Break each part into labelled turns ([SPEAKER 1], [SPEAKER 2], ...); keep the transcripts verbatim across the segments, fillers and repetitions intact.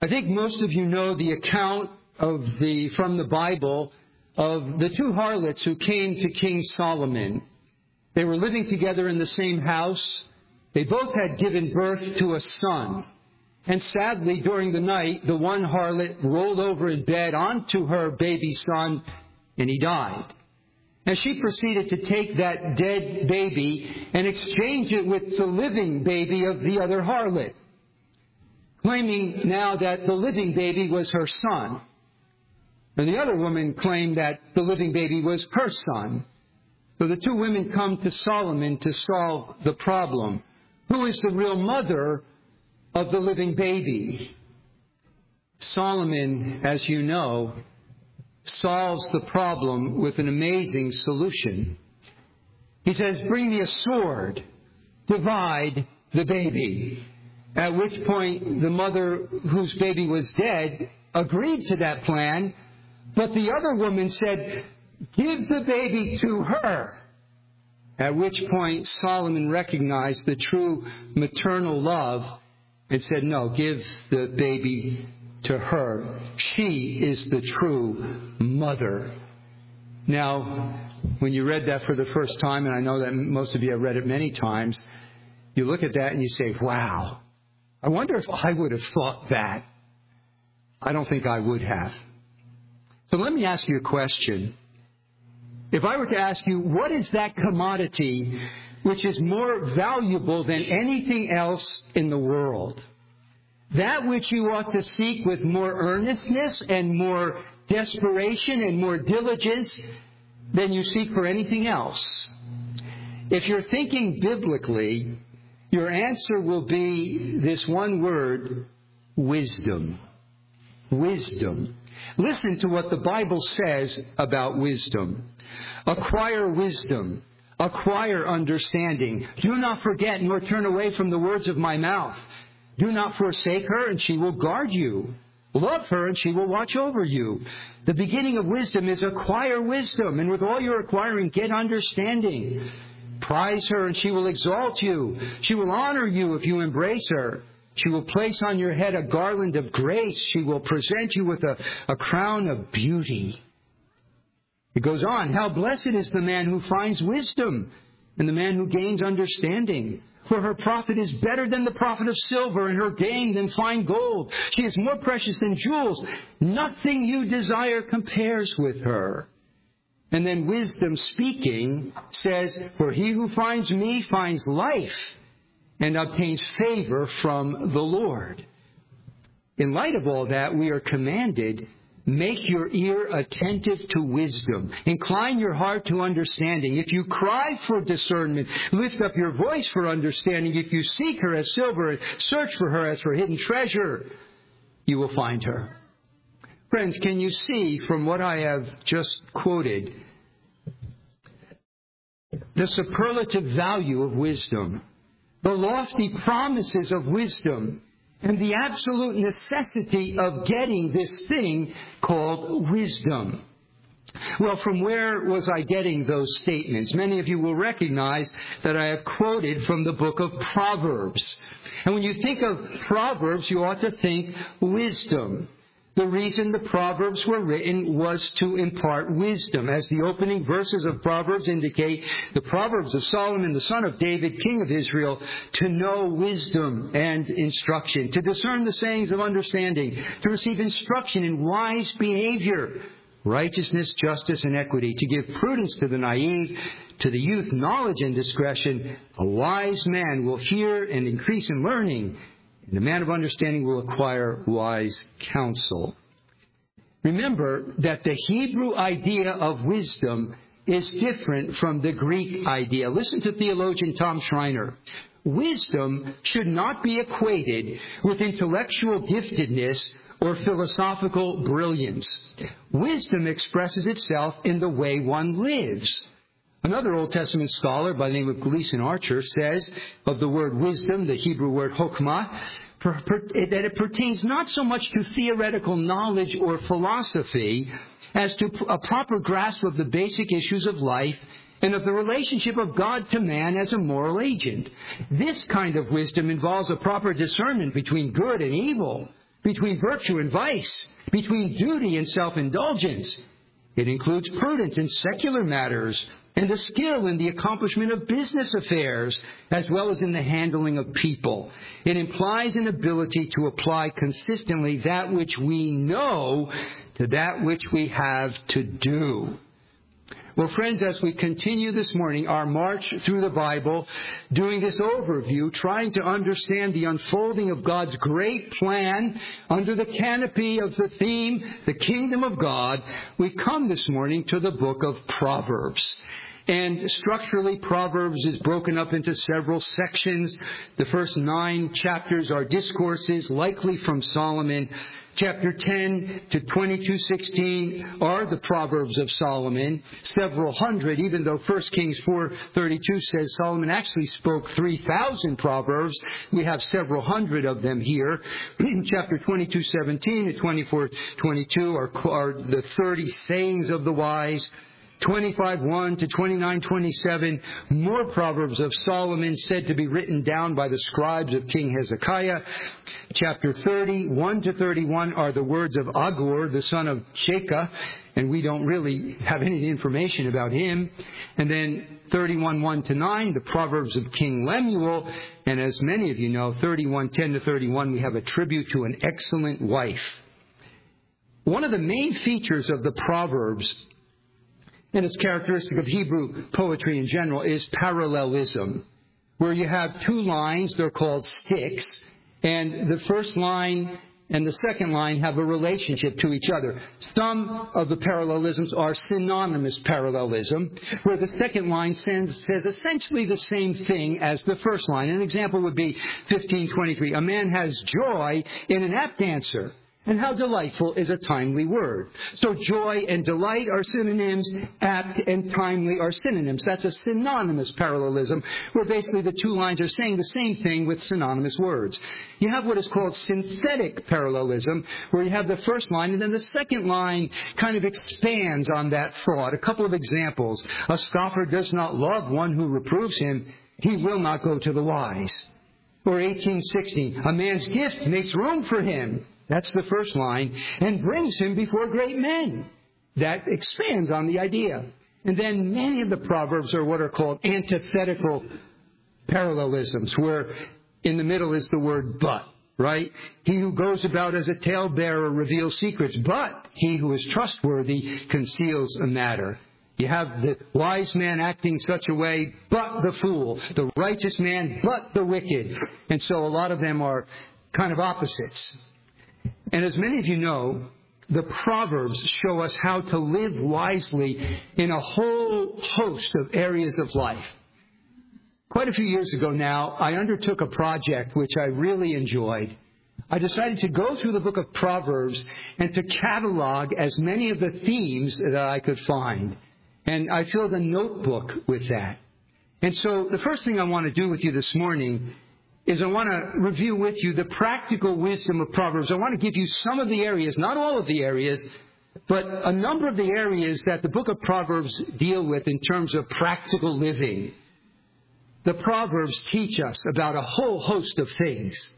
[SPEAKER 1] I think most of you know the account of the from the Bible of the two harlots who came to King Solomon. They were living together in the same house. They both had given birth to a son. And sadly, during the night, the one harlot rolled over in bed onto her baby son, and he died. And she proceeded to take that dead baby and exchange it with the living baby of the other harlot, claiming now that the living baby was her son. And the other woman claimed that the living baby was her son. So the two women come to Solomon to solve the problem. Who is the real mother of the living baby? Solomon, as you know, solves the problem with an amazing solution. He says, bring me a sword, divide the baby. At which point the mother whose baby was dead agreed to that plan, but the other woman said, give the baby to her. At which point Solomon recognized the true maternal love and said, no, give the baby to her. She is the true mother. Now, when you read that for the first time, and I know that most of you have read it many times, you look at that and you say, wow, I wonder if I would have thought that. I don't think I would have. So let me ask you a question. If I were to ask you, what is that commodity which is more valuable than anything else in the world? That which you ought to seek with more earnestness and more desperation and more diligence than you seek for anything else. If you're thinking biblically, your answer will be this one word, wisdom. Wisdom. Listen to what the Bible says about wisdom. Acquire wisdom. Acquire understanding. Do not forget nor turn away from the words of my mouth. Do not forsake her, and she will guard you. Love her, and she will watch over you. The beginning of wisdom is acquire wisdom, and with all your acquiring, get understanding. Prize her, and she will exalt you. She will honor you if you embrace her. She will place on your head a garland of grace. She will present you with a, a crown of beauty. It goes on, how blessed is the man who finds wisdom, and the man who gains understanding. For her profit is better than the profit of silver, and her gain than fine gold. She is more precious than jewels. Nothing you desire compares with her. And then wisdom speaking says, for he who finds me finds life and obtains favor from the Lord. In light of all that, we are commanded, make your ear attentive to wisdom. Incline your heart to understanding. If you cry for discernment, lift up your voice for understanding. If you seek her as silver, search for her as for hidden treasure, you will find her. Friends, can you see from what I have just quoted the superlative value of wisdom, the lofty promises of wisdom, and the absolute necessity of getting this thing called wisdom? Well, from where was I getting those statements? Many of you will recognize that I have quoted from the book of Proverbs. And when you think of Proverbs, you ought to think wisdom. The reason the Proverbs were written was to impart wisdom. As the opening verses of Proverbs indicate, the Proverbs of Solomon, the son of David, king of Israel, to know wisdom and instruction, to discern the sayings of understanding, to receive instruction in wise behavior, righteousness, justice, and equity, to give prudence to the naive, to the youth knowledge and discretion. A wise man will hear and increase in learning, and the man of understanding will acquire wise counsel. Remember that the Hebrew idea of wisdom is different from the Greek idea. Listen to theologian Tom Schreiner. Wisdom should not be equated with intellectual giftedness or philosophical brilliance. Wisdom expresses itself in the way one lives. Another Old Testament scholar by the name of Gleason Archer says of the word wisdom, the Hebrew word chokmah, per, per, that it pertains not so much to theoretical knowledge or philosophy as to a proper grasp of the basic issues of life and of the relationship of God to man as a moral agent. This kind of wisdom involves a proper discernment between good and evil, between virtue and vice, between duty and self-indulgence. It includes prudence in secular matters and a skill in the accomplishment of business affairs, as well as in the handling of people. It implies an ability to apply consistently that which we know to that which we have to do. Well, friends, as we continue this morning our march through the Bible, doing this overview, trying to understand the unfolding of God's great plan under the canopy of the theme, the kingdom of God, we come this morning to the book of Proverbs. And structurally, Proverbs is broken up into several sections. The first nine chapters are discourses, likely from Solomon. Chapter ten to twenty-two sixteen are the Proverbs of Solomon, several hundred, even though First Kings four thirty-two says Solomon actually spoke three thousand Proverbs. We have several hundred of them here. Chapter twenty-two seventeen to twenty-four twenty-two are, are the thirty sayings of the wise. twenty-five one to twenty-nine twenty-seven, more Proverbs of Solomon said to be written down by the scribes of King Hezekiah. Chapter thirty, one to thirty-one are the words of Agur, the son of Shekah, and we don't really have any information about him. And then thirty-one, one to nine, the Proverbs of King Lemuel. And as many of you know, thirty-one, ten to thirty-one, we have a tribute to an excellent wife. One of the main features of the Proverbs, and it's characteristic of Hebrew poetry in general, is parallelism, where you have two lines, they're called sticks, and the first line and the second line have a relationship to each other. Some of the parallelisms are synonymous parallelism, where the second line says, says essentially the same thing as the first line. An example would be fifteen twenty-three. A man has joy in an apt answer. And how delightful is a timely word. So joy and delight are synonyms, apt and timely are synonyms. That's a synonymous parallelism, where basically the two lines are saying the same thing with synonymous words. You have what is called synthetic parallelism, where you have the first line and then the second line kind of expands on that thought. A couple of examples. A scoffer does not love one who reproves him. He will not go to the wise. Or eighteen sixteen. A man's gift makes room for him. That's the first line, and brings him before great men. That expands on the idea. And then many of the Proverbs are what are called antithetical parallelisms, where in the middle is the word but, right? He who goes about as a talebearer reveals secrets, but he who is trustworthy conceals a matter. You have the wise man acting such a way, but the fool. The righteous man, but the wicked. And so a lot of them are kind of opposites. And as many of you know, the Proverbs show us how to live wisely in a whole host of areas of life. Quite a few years ago now, I undertook a project which I really enjoyed. I decided to go through the book of Proverbs and to catalog as many of the themes that I could find. And I filled a notebook with that. And so the first thing I want to do with you this morning is I want to review with you the practical wisdom of Proverbs. I want to give you some of the areas, not all of the areas, but a number of the areas that the book of Proverbs deal with in terms of practical living. The Proverbs teach us about a whole host of things.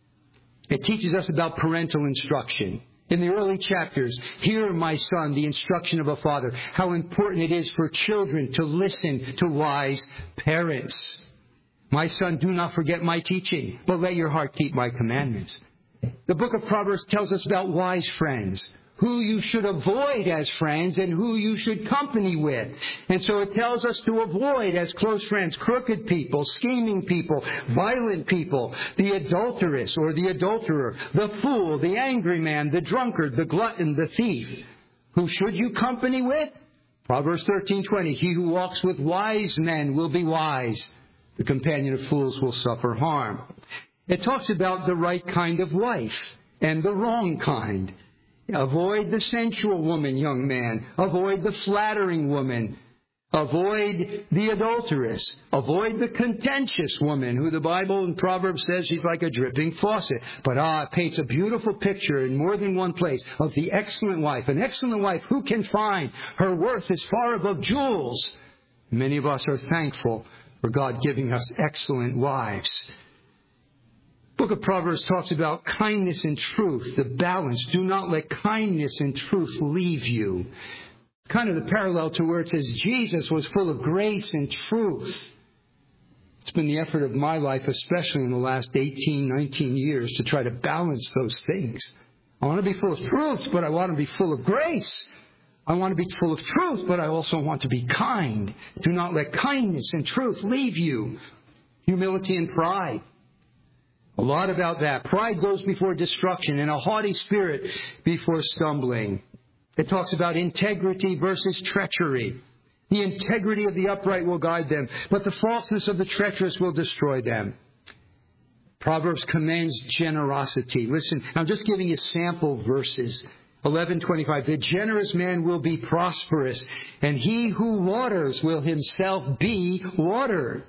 [SPEAKER 1] It teaches us about parental instruction. In the early chapters, hear, my son, the instruction of a father, how important it is for children to listen to wise parents. My son, do not forget my teaching, but let your heart keep my commandments. The book of Proverbs tells us about wise friends, who you should avoid as friends and who you should company with. And so it tells us to avoid as close friends crooked people, scheming people, violent people, the adulteress or the adulterer, the fool, the angry man, the drunkard, the glutton, the thief. Who should you company with? Proverbs thirteen twenty. He who walks with wise men will be wise. The companion of fools will suffer harm. It talks about the right kind of wife and the wrong kind. Avoid the sensual woman, young man. Avoid the flattering woman. Avoid the adulteress. Avoid the contentious woman, who the Bible in Proverbs says she's like a dripping faucet. But ah, it paints a beautiful picture in more than one place of the excellent wife. An excellent wife, who can find? Her worth is far above jewels. Many of us are thankful for God giving us excellent wives. Book of Proverbs talks about kindness and truth, the balance. Do not let kindness and truth leave you. Kind of the parallel to where it says Jesus was full of grace and truth. It's been the effort of my life, especially in the last eighteen, nineteen years, to try to balance those things. I want to be full of truth, but I want to be full of grace. I want to be full of truth, but I also want to be kind. Do not let kindness and truth leave you. Humility and pride. A lot about that. Pride goes before destruction, and a haughty spirit before stumbling. It talks about integrity versus treachery. The integrity of the upright will guide them, but the falseness of the treacherous will destroy them. Proverbs commends generosity. Listen, I'm just giving you sample verses. eleven twenty-five. The generous man will be prosperous, and he who waters will himself be watered.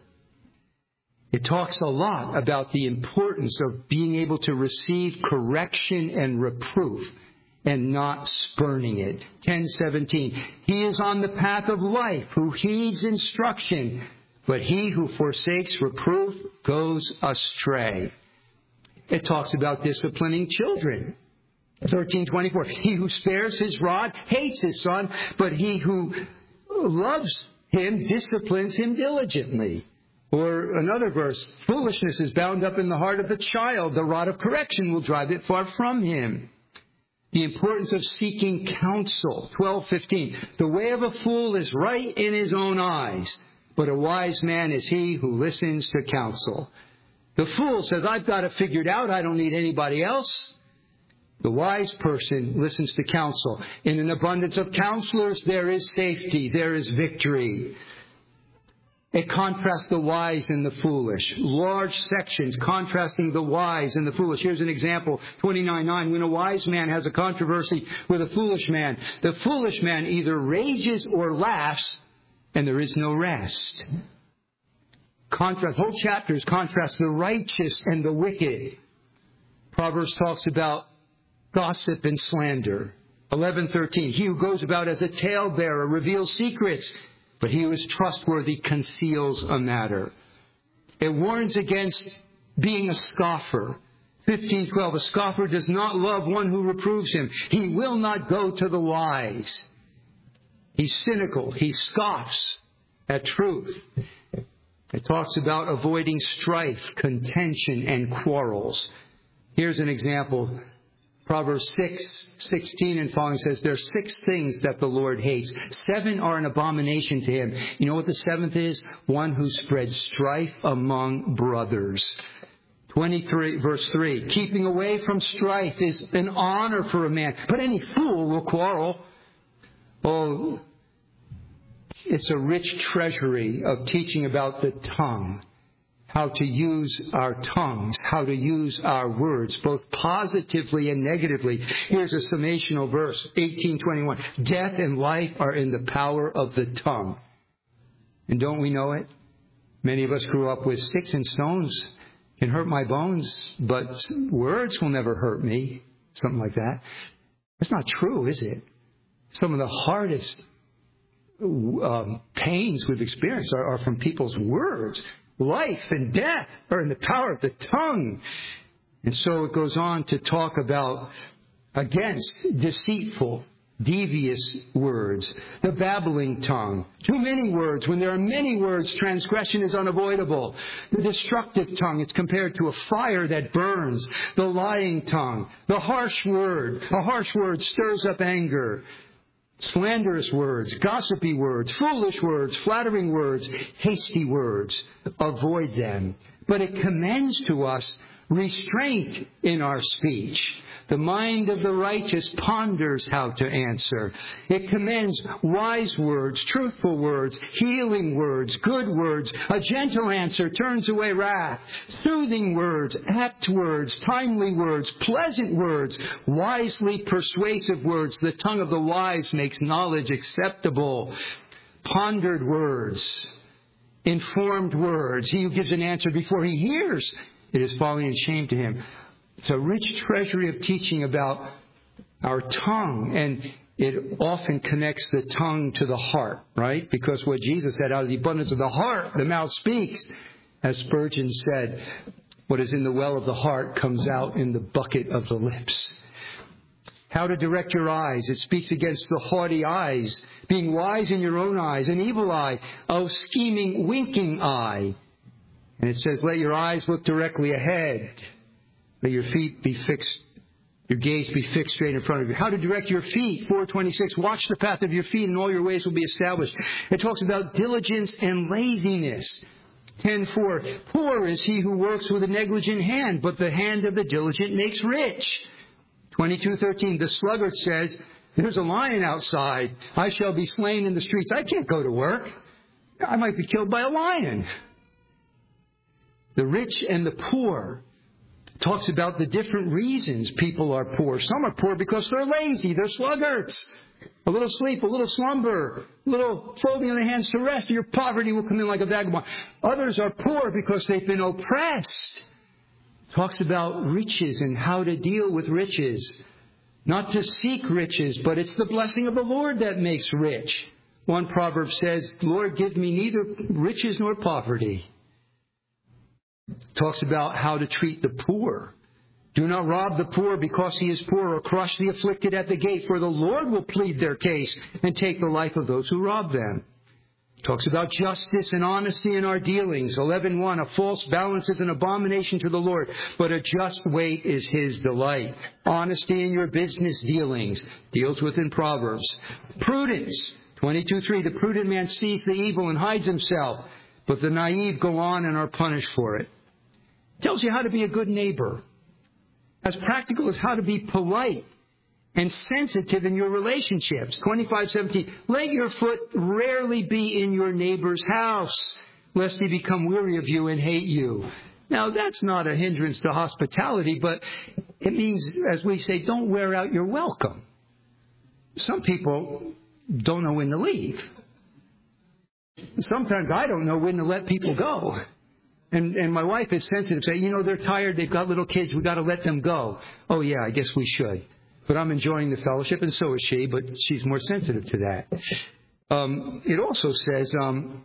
[SPEAKER 1] It talks a lot about the importance of being able to receive correction and reproof and not spurning it. ten seventeen. He is on the path of life who heeds instruction, but he who forsakes reproof goes astray. It talks about disciplining children. thirteen twenty-four. He who spares his rod hates his son, but he who loves him disciplines him diligently. Or another verse, foolishness is bound up in the heart of the child. The rod of correction will drive it far from him. The importance of seeking counsel. twelve fifteen. The way of a fool is right in his own eyes, but a wise man is he who listens to counsel. The fool says, I've got it figured out. I don't need anybody else. The wise person listens to counsel. In an abundance of counselors, there is safety. There is victory. It contrasts the wise and the foolish. Large sections contrasting the wise and the foolish. Here's an example, twenty-nine nine. When a wise man has a controversy with a foolish man, the foolish man either rages or laughs, and there is no rest. Contrast, whole chapters contrast the righteous and the wicked. Proverbs talks about gossip and slander. eleven thirteen. He who goes about as a talebearer reveals secrets, but he who is trustworthy conceals a matter. It warns against being a scoffer. fifteen twelve. A scoffer does not love one who reproves him. He will not go to the wise. He's cynical. He scoffs at truth. It talks about avoiding strife, contention, and quarrels. Here's an example. Proverbs six sixteen and following says, there are six things that the Lord hates. Seven are an abomination to him. You know what the seventh is? One who spreads strife among brothers. twenty-three, verse three. Keeping away from strife is an honor for a man, but any fool will quarrel. Oh, it's a rich treasury of teaching about the tongue. How to use our tongues, how to use our words, both positively and negatively. Here's a summational verse, eighteen twenty-one. Death and life are in the power of the tongue. And don't we know it? Many of us grew up with sticks and stones can hurt my bones, but words will never hurt me. Something like that. That's not true, is it? Some of the hardest um, pains we've experienced are, are from people's words. Life and death are in the power of the tongue. And so it goes on to talk about against deceitful, devious words, the babbling tongue. Too many words. When there are many words, transgression is unavoidable. The destructive tongue, it's compared to a fire that burns. The lying tongue, the harsh word. A harsh word stirs up anger. Slanderous words, gossipy words, foolish words, flattering words, hasty words. Avoid them. But it commends to us restraint in our speech. The mind of the righteous ponders how to answer. It commends wise words, truthful words, healing words, good words. A gentle answer turns away wrath. Soothing words, apt words, timely words, pleasant words, wisely persuasive words. The tongue of the wise makes knowledge acceptable. Pondered words, informed words. He who gives an answer before he hears, it is folly and shame to him. It's a rich treasury of teaching about our tongue, and it often connects the tongue to the heart, right? Because what Jesus said, out of the abundance of the heart, the mouth speaks, as Spurgeon said. What is in the well of the heart comes out in the bucket of the lips. How to direct your eyes. It speaks against the haughty eyes, being wise in your own eyes, an evil eye, a scheming, winking eye. And it says, let your eyes look directly ahead. Let your feet be fixed, your gaze be fixed straight in front of you. How to direct your feet. four twenty-six, watch the path of your feet and all your ways will be established. It talks about diligence and laziness. ten four, poor is he who works with a negligent hand, but the hand of the diligent makes rich. twenty-two thirteen, the sluggard says, there's a lion outside. I shall be slain in the streets. I can't go to work. I might be killed by a lion. The rich and the poor talks about the different reasons people are poor. Some are poor because they're lazy. They're sluggards. A little sleep, a little slumber, a little folding of the hands to rest. Your poverty will come in like a vagabond. Others are poor because they've been oppressed. Talks about riches and how to deal with riches. Not to seek riches, but it's the blessing of the Lord that makes rich. One proverb says, Lord, give me neither riches nor poverty. Talks about how to treat the poor. Do not rob the poor because he is poor, or crush the afflicted at the gate, for the Lord will plead their case and take the life of those who rob them. Talks about justice and honesty in our dealings. eleven one, a false balance is an abomination to the Lord, but a just weight is his delight. Honesty in your business dealings deals with in Proverbs. Prudence, twenty-two three, the prudent man sees the evil and hides himself, but the naive go on and are punished for it. Tells you how to be a good neighbor. As practical as how to be polite and sensitive in your relationships. twenty-five seventeen, let your foot rarely be in your neighbor's house, lest he become weary of you and hate you. Now, that's not a hindrance to hospitality, but it means, as we say, don't wear out your welcome. Some people don't know when to leave. Sometimes I don't know when to let people go. And and my wife is sensitive, say, you know, they're tired, they've got little kids, we've got to let them go. Oh, yeah, I guess we should. But I'm enjoying the fellowship, and so is she, but she's more sensitive to that. Um, it also says, um,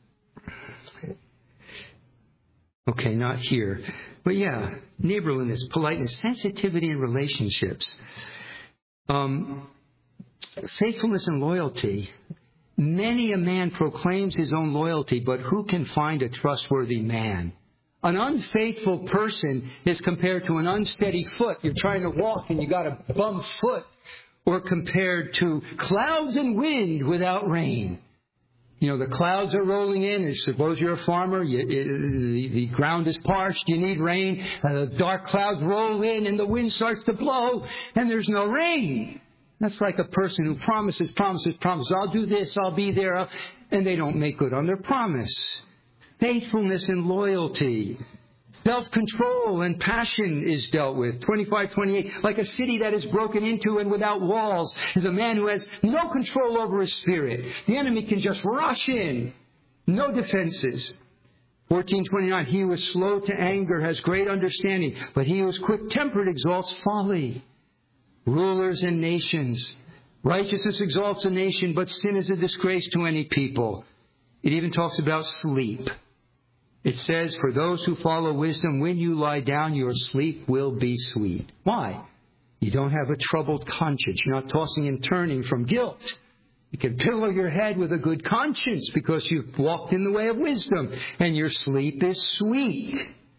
[SPEAKER 1] okay, not here, but yeah, neighborliness, politeness, sensitivity in relationships, um, faithfulness and loyalty. Many a man proclaims his own loyalty, but who can find a trustworthy man? An unfaithful person is compared to an unsteady foot. You're trying to walk and you got a bum foot. Or compared to clouds and wind without rain. You know, the clouds are rolling in, and suppose you're a farmer, you, it, the, the ground is parched, you need rain, uh, the dark clouds roll in and the wind starts to blow, and there's no rain. That's like a person who promises, promises, promises, I'll do this, I'll be there, and they don't make good on their promise. Faithfulness and loyalty. Self-control and passion is dealt with. twenty-five twenty-eight, like a city that is broken into and without walls is a man who has no control over his spirit. The enemy can just rush in. No defenses. fourteen twenty-nine, he who is slow to anger has great understanding, but he who is quick-tempered exalts folly. Rulers and nations. Righteousness exalts a nation, but sin is a disgrace to any people. It even talks about sleep. It says, for those who follow wisdom, when you lie down, your sleep will be sweet. Why? You don't have a troubled conscience. You're not tossing and turning from guilt. You can pillow your head with a good conscience because you've walked in the way of wisdom, and your sleep is sweet.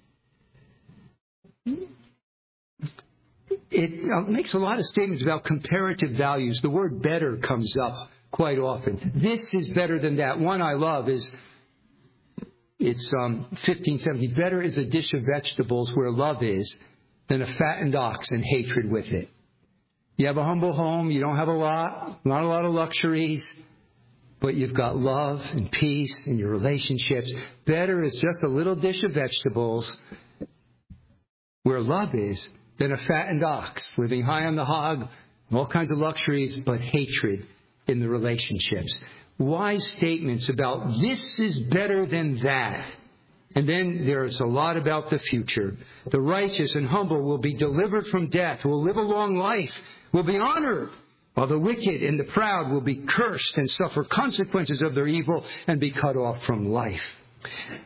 [SPEAKER 1] It makes a lot of statements about comparative values. The word better comes up quite often. This is better than that. One I love is, it's um, fifteen seventy. Better is a dish of vegetables where love is than a fattened ox and hatred with it. You have a humble home. You don't have a lot, not a lot of luxuries, but you've got love and peace in your relationships. Better is just a little dish of vegetables where love is than a fattened ox, living high on the hog, all kinds of luxuries, but hatred in the relationships. Wise statements about this is better than that. And then there's a lot about the future. The righteous and humble will be delivered from death, will live a long life, will be honored, while the wicked and the proud will be cursed and suffer consequences of their evil and be cut off from life.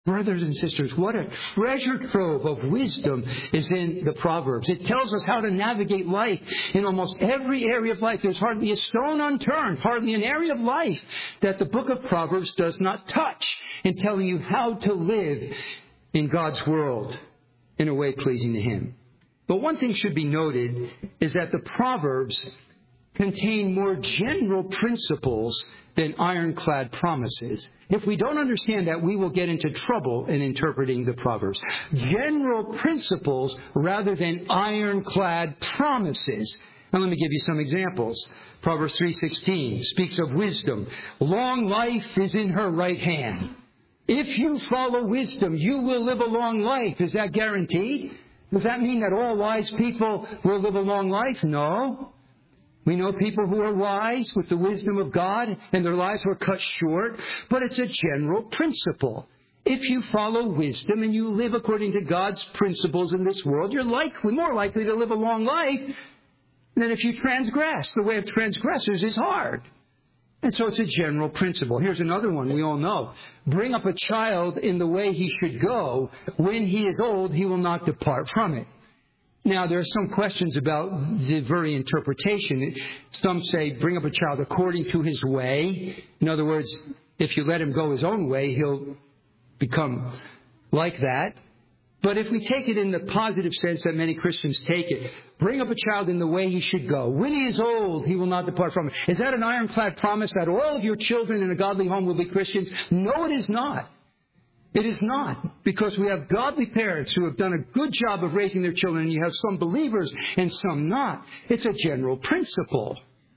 [SPEAKER 1] Brothers and sisters, what a treasure trove of wisdom is in the Proverbs. It tells us how to navigate life in almost every area of life. There's hardly a stone unturned, hardly an area of life that the book of Proverbs does not touch in telling you how to live in God's world in a way pleasing to Him. But one thing should be noted is that the Proverbs contain more general principles than ironclad promises. If we don't understand that, we will get into trouble in interpreting the Proverbs. General principles rather than ironclad promises. Now let me give you some examples. Proverbs three sixteen speaks of wisdom. Long life is in her right hand. If you follow wisdom, you will live a long life. Is that guaranteed? Does that mean that all wise people will live a long life? No. We know people who are wise with the wisdom of God, and their lives were cut short, but it's a general principle. If you follow wisdom and you live according to God's principles in this world, you're likely, more likely to live a long life than if you transgress. The way of transgressors is hard. And so it's a general principle. Here's another one we all know. Bring up a child in the way he should go. When he is old, he will not depart from it. Now, there are some questions about the very interpretation. Some say, bring up a child according to his way. In other words, if you let him go his own way, he'll become like that. But if we take it in the positive sense that many Christians take it, bring up a child in the way he should go. When he is old, he will not depart from it. Is that an ironclad promise that all of your children in a godly home will be Christians? No, it is not. It is not, because we have godly parents who have done a good job of raising their children, and you have some believers and some not. It's a general principle.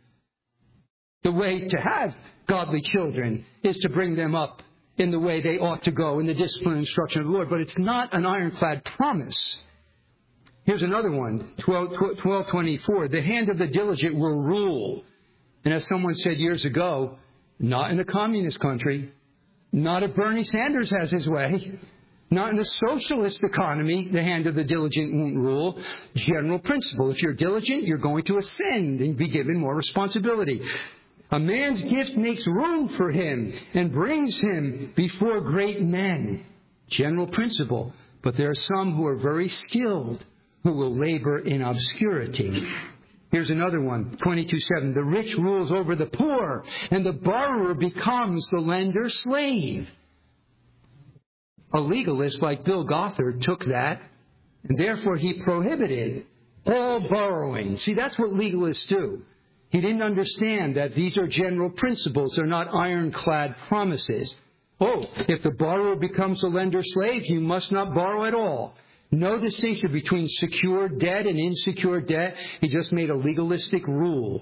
[SPEAKER 1] The way to have godly children is to bring them up in the way they ought to go, in the discipline and instruction of the Lord, but it's not an ironclad promise. Here's another one, twelve twenty-four. The hand of the diligent will rule. And as someone said years ago, not in a communist country. Not if Bernie Sanders has his way. Not in a socialist economy, the hand of the diligent won't rule. General principle. If you're diligent, you're going to ascend and be given more responsibility. A man's gift makes room for him and brings him before great men. General principle. But there are some who are very skilled who will labor in obscurity. Here's another one, twenty-two seven. The rich rules over the poor, and the borrower becomes the lender's slave. A legalist like Bill Gothard took that, and therefore he prohibited all borrowing. See, that's what legalists do. He didn't understand that these are general principles. They're not ironclad promises. Oh, if the borrower becomes the lender's slave, you must not borrow at all. No distinction between secure debt and insecure debt. He just made a legalistic rule.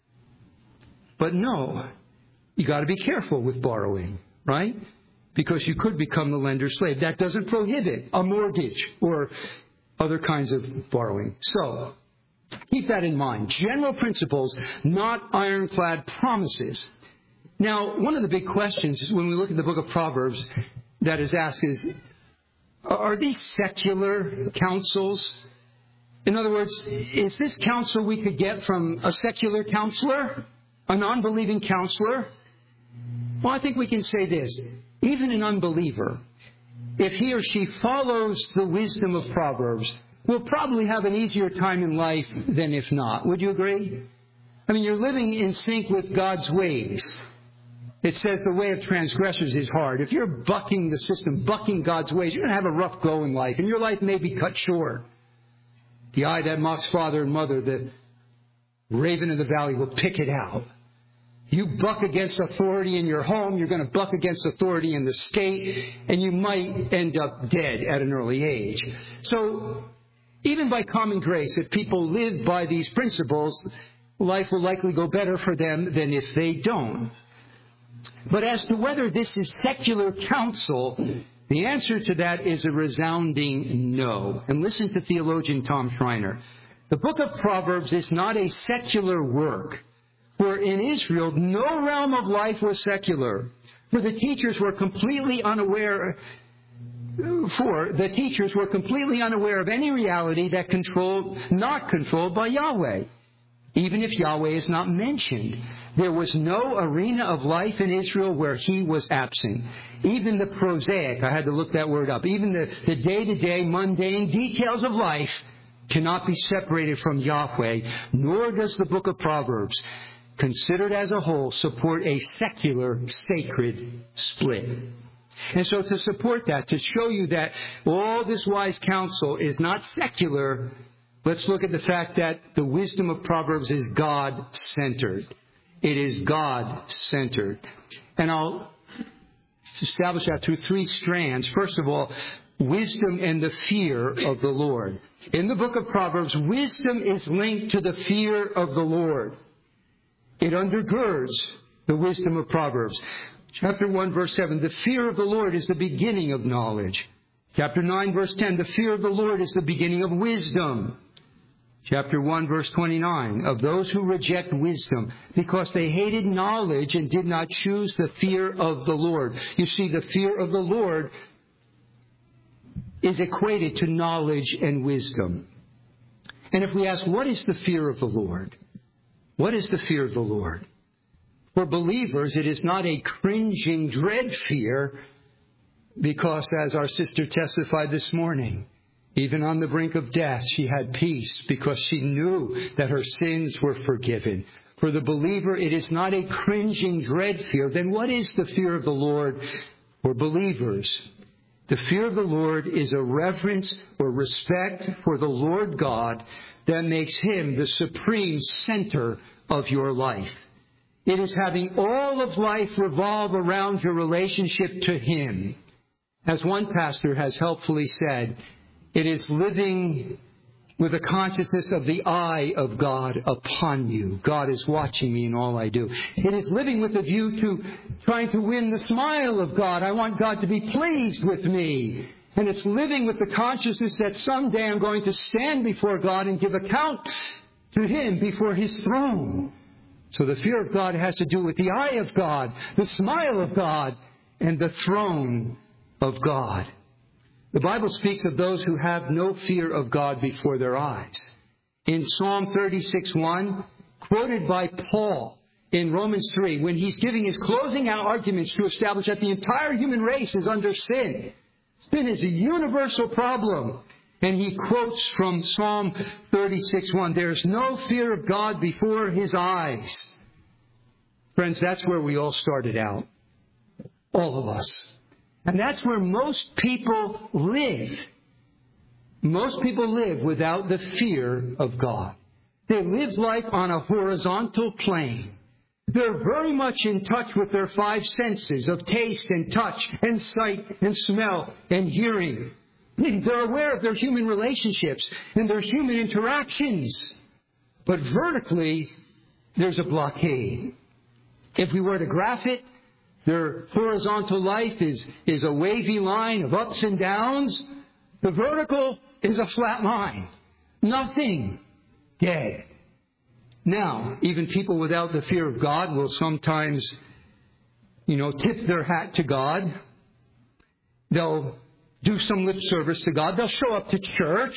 [SPEAKER 1] But no, you got to be careful with borrowing, right? Because you could become the lender's slave. That doesn't prohibit a mortgage or other kinds of borrowing. So, keep that in mind. General principles, not ironclad promises. Now, one of the big questions is when we look at the book of Proverbs that is asked is, are these secular counsels? In other words, is this counsel we could get from a secular counselor, a non-believing counselor? Well, I think we can say this. Even an unbeliever, if he or she follows the wisdom of Proverbs, will probably have an easier time in life than if not. Would you agree? I mean, you're living in sync with God's ways. It says the way of transgressors is hard. If you're bucking the system, bucking God's ways, you're going to have a rough go in life, and your life may be cut short. The eye that mocks father and mother, the raven in the valley will pick it out. You buck against authority in your home, you're going to buck against authority in the state, and you might end up dead at an early age. So, even by common grace, if people live by these principles, life will likely go better for them than if they don't. But as to whether this is secular counsel, the answer to that is a resounding no. And listen to theologian Tom Schreiner. The book of Proverbs is not a secular work, for in Israel no realm of life was secular, for the teachers were completely unaware for the teachers were completely unaware of any reality that controlled not controlled by Yahweh. even if Yahweh is not mentioned. There was no arena of life in Israel where he was absent. Even the prosaic, I had to look that word up, even the, the day-to-day mundane details of life cannot be separated from Yahweh, nor does the book of Proverbs, considered as a whole, support a secular, sacred split. And so to support that, to show you that all this wise counsel is not secular, let's look at the fact that the wisdom of Proverbs is God-centered. It is God-centered. And I'll establish that through three strands. First of all, wisdom and the fear of the Lord. In the book of Proverbs, wisdom is linked to the fear of the Lord. It undergirds the wisdom of Proverbs. Chapter one, verse seven, the fear of the Lord is the beginning of knowledge. Chapter nine, verse ten, the fear of the Lord is the beginning of wisdom. Chapter one, verse twenty-nine, of those who reject wisdom, because they hated knowledge and did not choose the fear of the Lord. You see, the fear of the Lord is equated to knowledge and wisdom. And if we ask, what is the fear of the Lord? What is the fear of the Lord? For believers, it is not a cringing dread fear, because as our sister testified this morning, even on the brink of death, she had peace because she knew that her sins were forgiven. For the believer, it is not a cringing dread fear. Then what is the fear of the Lord for believers? The fear of the Lord is a reverence or respect for the Lord God that makes Him the supreme center of your life. It is having all of life revolve around your relationship to Him. As one pastor has helpfully said, it is living with a consciousness of the eye of God upon you. God is watching me in all I do. It is living with a view to trying to win the smile of God. I want God to be pleased with me. And it's living with the consciousness that someday I'm going to stand before God and give account to Him before His throne. So the fear of God has to do with the eye of God, the smile of God, and the throne of God. The Bible speaks of those who have no fear of God before their eyes. In Psalm thirty-six one, quoted by Paul in Romans three, when he's giving his closing out arguments to establish that the entire human race is under sin. Sin is a universal problem. And he quotes from Psalm thirty-six one, there is no fear of God before His eyes. Friends, that's where we all started out. All of us. And that's where most people live. Most people live without the fear of God. They live life on a horizontal plane. They're very much in touch with their five senses of taste and touch and sight and smell and hearing. They're aware of their human relationships and their human interactions. But vertically, there's a blockade. If we were to graph it, their horizontal life is, is a wavy line of ups and downs. The vertical is a flat line. Nothing. Dead. Now, even people without the fear of God will sometimes, you know, tip their hat to God. They'll do some lip service to God. They'll show up to church.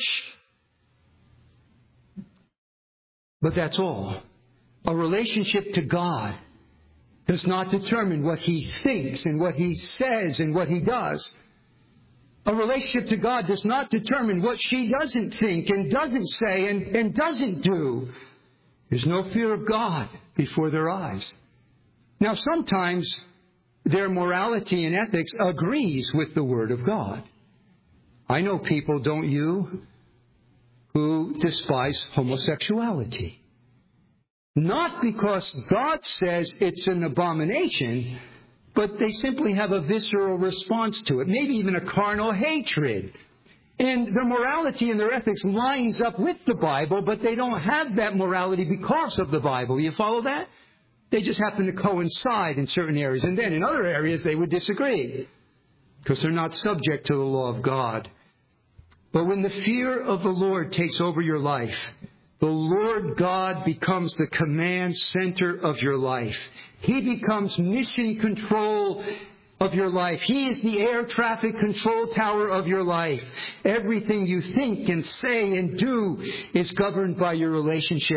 [SPEAKER 1] But that's all. A relationship to God does not determine what He thinks and what He says and what He does. A relationship to God does not determine what she doesn't think and doesn't say and, and doesn't do. There's no fear of God before their eyes. Now, sometimes their morality and ethics agrees with the Word of God. I know people, don't you, who despise homosexuality. Not because God says it's an abomination, but they simply have a visceral response to it, maybe even a carnal hatred. And their morality and their ethics lines up with the Bible, but they don't have that morality because of the Bible. You follow that? They just happen to coincide in certain areas. And then in other areas they would disagree because they're not subject to the law of God. But when the fear of the Lord takes over your life, the Lord God becomes the command center of your life. He becomes mission control of your life. He is the air traffic control tower of your life. Everything you think and say and do is governed by your relationship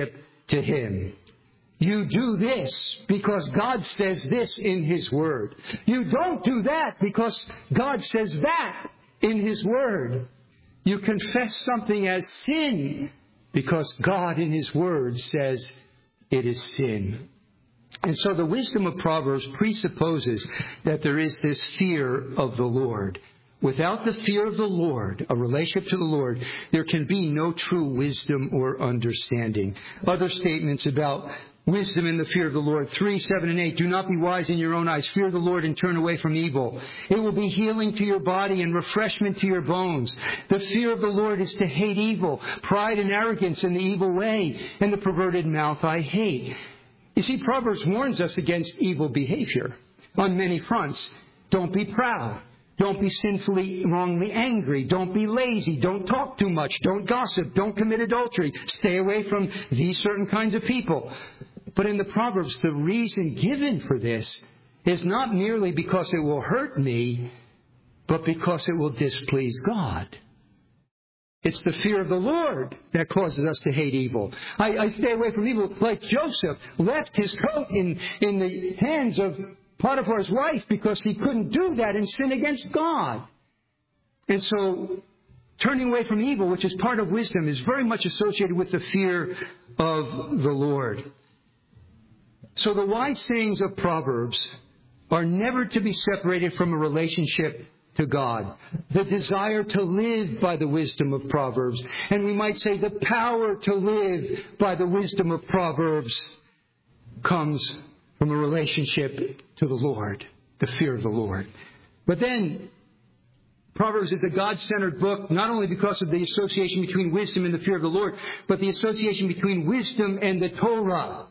[SPEAKER 1] to him. You do this because God says this in His Word. You don't do that because God says that in His Word. You confess something as sin because God in His Word says it is sin. And so the wisdom of Proverbs presupposes that there is this fear of the Lord. Without the fear of the Lord, a relationship to the Lord, there can be no true wisdom or understanding. Other statements about wisdom and the fear of the Lord. three, seven, and eight. Do not be wise in your own eyes. Fear the Lord and turn away from evil. It will be healing to your body and refreshment to your bones. The fear of the Lord is to hate evil, pride and arrogance and the evil way, and the perverted mouth I hate. You see, Proverbs warns us against evil behavior on many fronts. Don't be proud. Don't be sinfully, wrongly angry. Don't be lazy. Don't talk too much. Don't gossip. Don't commit adultery. Stay away from these certain kinds of people. But in the Proverbs, the reason given for this is not merely because it will hurt me, but because it will displease God. It's the fear of the Lord that causes us to hate evil. I, I stay away from evil like Joseph left his coat in, in the hands of Potiphar's wife because he couldn't do that and sin against God. And so turning away from evil, which is part of wisdom, is very much associated with the fear of the Lord. So the wise sayings of Proverbs are never to be separated from a relationship to God. The desire to live by the wisdom of Proverbs, and we might say the power to live by the wisdom of Proverbs, comes from a relationship to the Lord, the fear of the Lord. But then, Proverbs is a God-centered book, not only because of the association between wisdom and the fear of the Lord, but the association between wisdom and the Torah.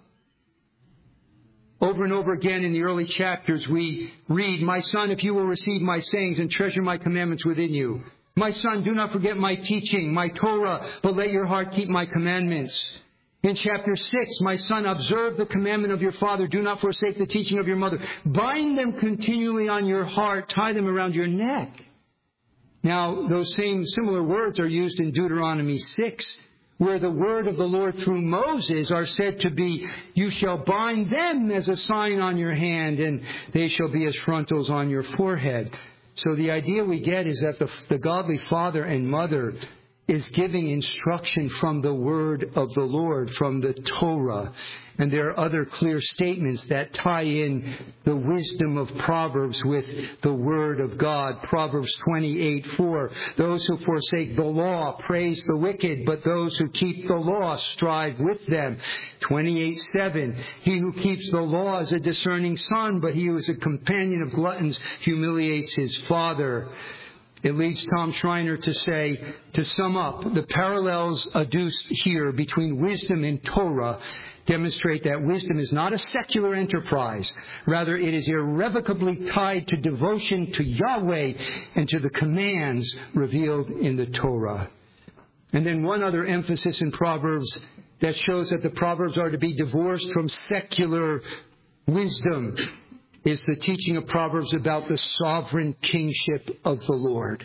[SPEAKER 1] Over and over again in the early chapters we read, "My son, if you will receive my sayings and treasure my commandments within you. My son, do not forget my teaching, my Torah, but let your heart keep my commandments." In chapter six, "My son, observe the commandment of your father. Do not forsake the teaching of your mother. Bind them continually on your heart. Tie them around your neck." Now, those same similar words are used in Deuteronomy six, where the word of the Lord through Moses are said to be, "You shall bind them as a sign on your hand, and they shall be as frontals on your forehead." So the idea we get is that the, the godly father and mother is giving instruction from the word of the Lord, from the Torah. And there are other clear statements that tie in the wisdom of Proverbs with the word of God. Proverbs twenty-eight four, "Those who forsake the law praise the wicked, but those who keep the law strive with them." twenty-eight seven, "He who keeps the law is a discerning son, but he who is a companion of gluttons humiliates his father." It leads Tom Schreiner to say, to sum up, the parallels adduced here between wisdom and Torah demonstrate that wisdom is not a secular enterprise. Rather, it is irrevocably tied to devotion to Yahweh and to the commands revealed in the Torah. And then one other emphasis in Proverbs that shows that the Proverbs are to be divorced from secular wisdom is the teaching of Proverbs about the sovereign kingship of the Lord.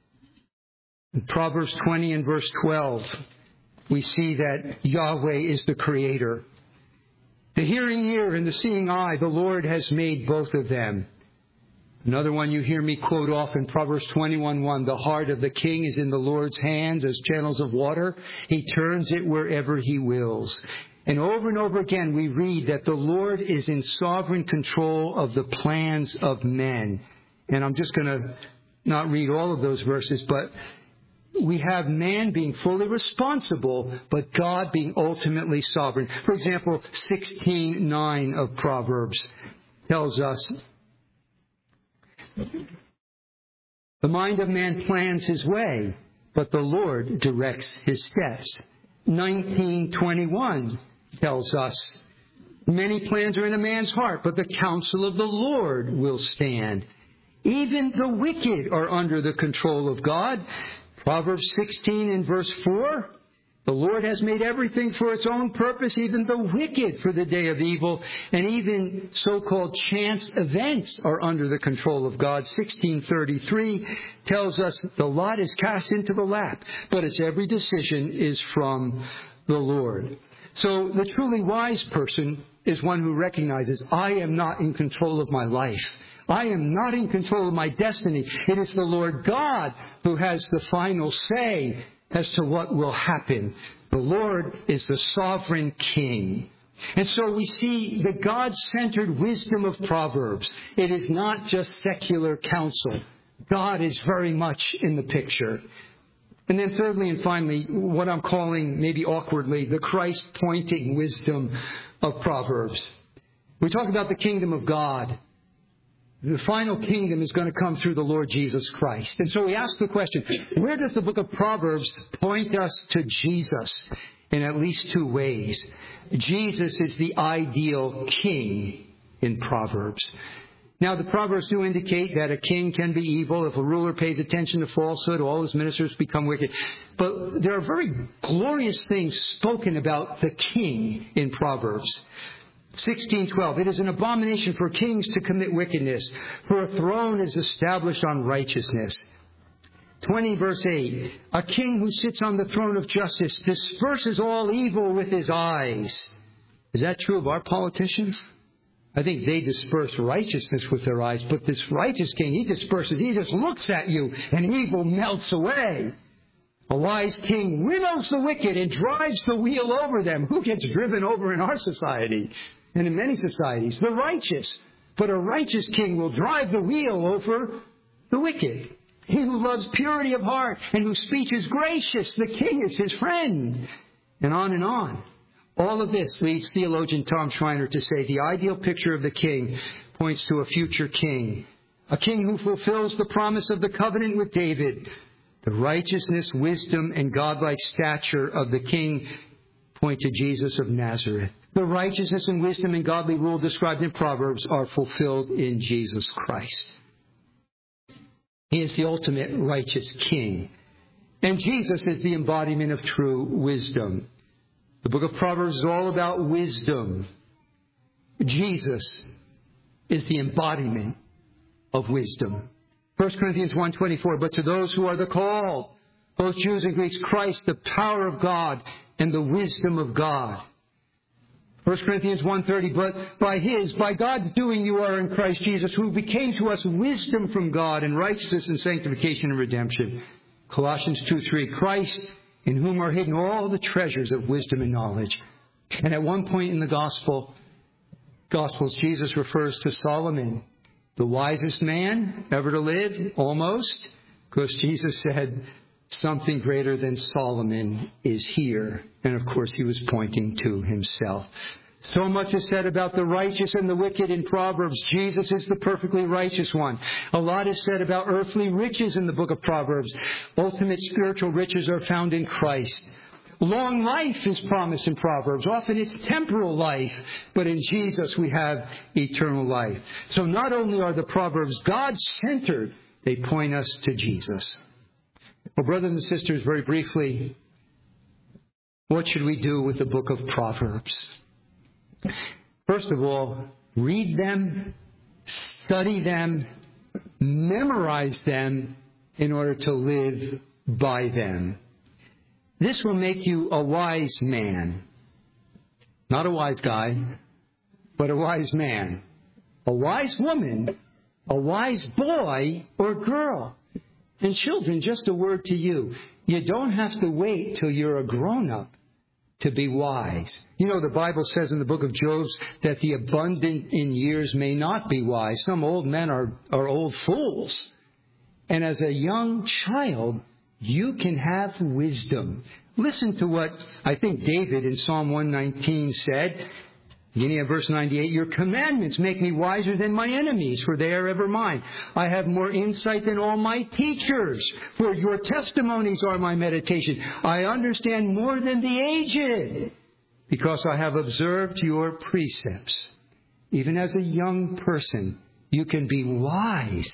[SPEAKER 1] In Proverbs twenty and verse twelve, we see that Yahweh is the Creator. "The hearing ear and the seeing eye, the Lord has made both of them." Another one you hear me quote often, Proverbs twenty-one one, "The heart of the king is in the Lord's hands as channels of water. He turns it wherever he wills." And over and over again, we read that the Lord is in sovereign control of the plans of men. And I'm just going to not read all of those verses, but we have man being fully responsible, but God being ultimately sovereign. For example, sixteen nine of Proverbs tells us, "The mind of man plans his way, but the Lord directs his steps." nineteen twenty-one tells us, "Many plans are in a man's heart, but the counsel of the Lord will stand." Even the wicked are under the control of God. Proverbs sixteen and verse four, "The Lord has made everything for its own purpose, even the wicked for the day of evil." And even so-called chance events are under the control of God. sixteen thirty-three tells us, "The lot is cast into the lap, but its every decision is from the Lord." So the truly wise person is one who recognizes, I am not in control of my life. I am not in control of my destiny. It is the Lord God who has the final say as to what will happen. The Lord is the sovereign King. And so we see the God-centered wisdom of Proverbs. It is not just secular counsel. God is very much in the picture. And then thirdly and finally, what I'm calling, maybe awkwardly, the Christ-pointing wisdom of Proverbs. We talk about the kingdom of God. The final kingdom is going to come through the Lord Jesus Christ. And so we ask the question, where does the book of Proverbs point us to Jesus? In at least two ways. Jesus is the ideal king in Proverbs. Now, the Proverbs do indicate that a king can be evil. If a ruler pays attention to falsehood, all his ministers become wicked. But there are very glorious things spoken about the king in Proverbs. sixteen twelve, it is an abomination for kings to commit wickedness, for a throne is established on righteousness. twenty verse eight, a king who sits on the throne of justice disperses all evil with his eyes. Is that true of our politicians? I think they disperse righteousness with their eyes, but this righteous king, he disperses, he just looks at you and evil melts away. A wise king winnows the wicked and drives the wheel over them. Who gets driven over in our society and in many societies? The righteous. But a righteous king will drive the wheel over the wicked. He who loves purity of heart and whose speech is gracious, the king is his friend. And on and on. All of this leads theologian Tom Schreiner to say the ideal picture of the king points to a future king. A king who fulfills the promise of the covenant with David. The righteousness, wisdom, and godlike stature of the king point to Jesus of Nazareth. The righteousness and wisdom and godly rule described in Proverbs are fulfilled in Jesus Christ. He is the ultimate righteous king. And Jesus is the embodiment of true wisdom. The book of Proverbs is all about wisdom. Jesus is the embodiment of wisdom. First Corinthians one twenty-four, but to those who are the called, both Jews and Greeks, Christ, the power of God and the wisdom of God. First Corinthians one thirty, but by His, by God's doing you are in Christ Jesus, who became to us wisdom from God and righteousness and sanctification and redemption. Colossians two three, Christ, in whom are hidden all the treasures of wisdom and knowledge. And at one point in the gospel, Gospels, Jesus refers to Solomon, the wisest man ever to live, almost, because Jesus said something greater than Solomon is here. And of course, he was pointing to himself. So much is said about the righteous and the wicked in Proverbs. Jesus is the perfectly righteous one. A lot is said about earthly riches in the book of Proverbs. Ultimate spiritual riches are found in Christ. Long life is promised in Proverbs. Often it's temporal life, but in Jesus we have eternal life. So not only are the Proverbs God-centered, they point us to Jesus. Well, brothers and sisters, very briefly, what should we do with the book of Proverbs? First of all, read them, study them, memorize them in order to live by them. This will make you a wise man. Not a wise guy, but a wise man. A wise woman, a wise boy or girl. And children, just a word to you. You don't have to wait till you're a grown-up to be wise. You know, the Bible says in the book of Job that the abundant in years may not be wise. Some old men are, are old fools. And as a young child, you can have wisdom. Listen to what I think David in Psalm one nineteen said. Beginning at verse ninety-eight, your commandments make me wiser than my enemies, for they are ever mine. I have more insight than all my teachers, for your testimonies are my meditation. I understand more than the aged, because I have observed your precepts. Even as a young person, you can be wise.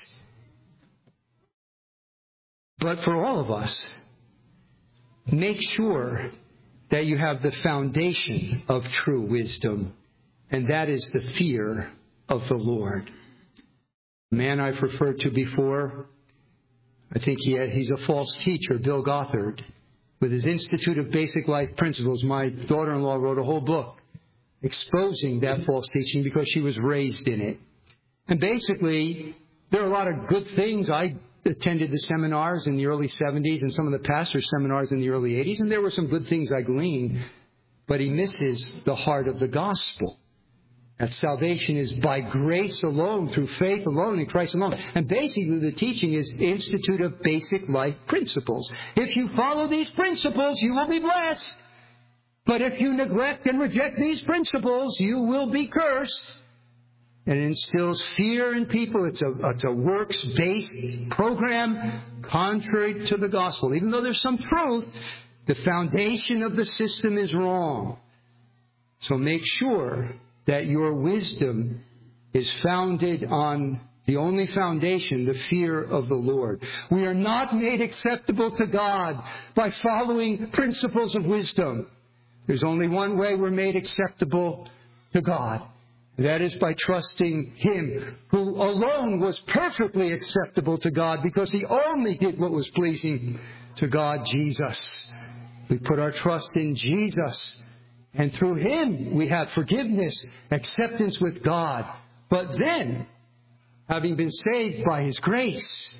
[SPEAKER 1] But for all of us, make sure that you have the foundation of true wisdom. And that is the fear of the Lord. The man I've referred to before, I think he had, he's a false teacher, Bill Gothard. with his Institute of Basic Life Principles. My daughter-in-law wrote a whole book exposing that false teaching because she was raised in it. And basically, there are a lot of good things. I attended the seminars in the early seventies and some of the pastor's seminars in the early eighties, and there were some good things I gleaned. But he misses the heart of the gospel. That salvation is by grace alone, through faith alone, in Christ alone. And basically the teaching is Institute of Basic Life Principles. If you follow these principles, you will be blessed. But if you neglect and reject these principles, you will be cursed. And it instills fear in people. It's a, it's a works-based program contrary to the gospel. Even though there's some truth, the foundation of the system is wrong. So make sure that your wisdom is founded on the only foundation, the fear of the Lord. We are not made acceptable to God by following principles of wisdom. There's only one way we're made acceptable to God. And that is by trusting Him, who alone was perfectly acceptable to God because He only did what was pleasing to God, Jesus. We put our trust in Jesus. And through Him, we have forgiveness, acceptance with God. But then, having been saved by His grace,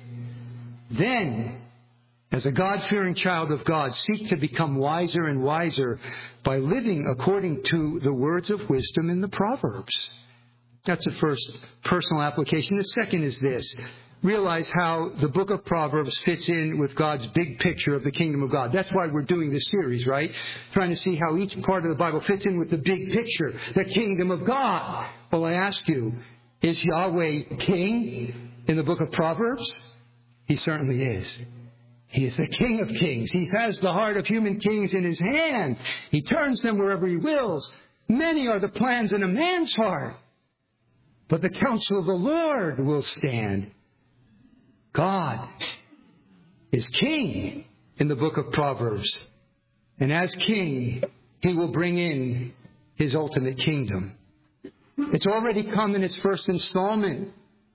[SPEAKER 1] then, as a God-fearing child of God, seek to become wiser and wiser by living according to the words of wisdom in the Proverbs. That's the first personal application. The second is this. Realize how the book of Proverbs fits in with God's big picture of the kingdom of God. That's why we're doing this series, right? Trying to see how each part of the Bible fits in with the big picture, the kingdom of God. Well, I ask you, is Yahweh king in the book of Proverbs? He certainly is. He is the King of kings. He has the heart of human kings in His hand. He turns them wherever He wills. Many are the plans in a man's heart, but the counsel of the Lord will stand. God is king in the book of Proverbs. And as king, He will bring in His ultimate kingdom. It's already come in its first installment.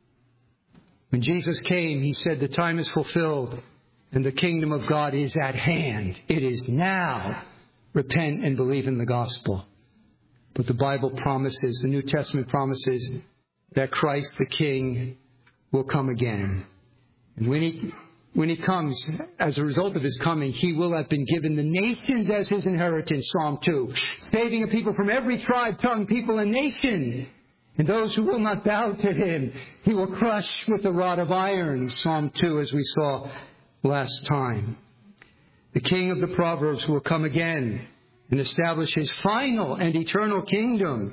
[SPEAKER 1] When Jesus came, He said, the time is fulfilled and the kingdom of God is at hand. It is now. Repent and believe in the gospel. But the Bible promises, the New Testament promises, that Christ the King will come again. And when he, when he comes, as a result of His coming, He will have been given the nations as His inheritance, Psalm two. Saving a people from every tribe, tongue, people, and nation. And those who will not bow to Him, He will crush with a rod of iron, Psalm two, as we saw last time. The King of the Proverbs will come again and establish His final and eternal kingdom.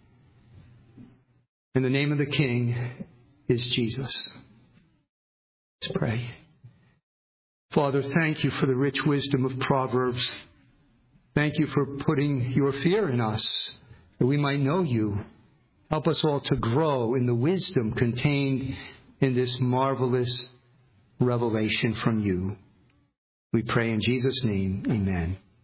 [SPEAKER 1] And the name of the King is Jesus. Let's pray. Father, thank You for the rich wisdom of Proverbs. Thank You for putting Your fear in us, that we might know You. Help us all to grow in the wisdom contained in this marvelous revelation from You. We pray in Jesus' name, amen.